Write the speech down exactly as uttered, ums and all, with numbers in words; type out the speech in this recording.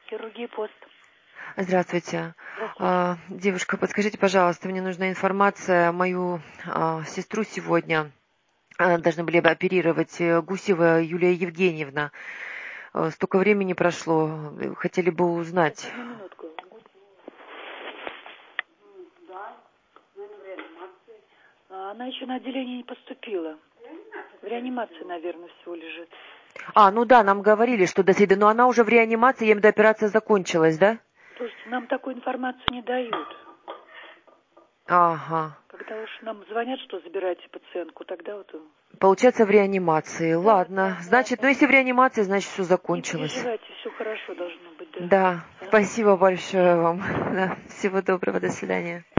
Хирургия пост. Здравствуйте. Здравствуйте. А, девушка, подскажите, пожалуйста, мне нужна информация. Мою а, сестру сегодня а, должны были бы оперировать э, Гусева Юлия Евгеньевна. А, столько времени прошло. э, Хотели бы узнать. Одну минутку. А, Она еще на отделение не поступила. В реанимации, наверное, всего лежит. А, ну да, нам говорили, что до свидания. Но она уже в реанимации, я имею в виду, операция закончилась, да? Слушайте, нам такую информацию не дают. Ага. Когда уж нам звонят, что забирайте пациентку, тогда вот... Получается, в реанимации. Да, Ладно. да, да. Значит, ну если в реанимации, значит, все Не закончилось. переживайте, все хорошо должно быть, да. Да, Ага. спасибо большое вам. Да, всего доброго, до свидания.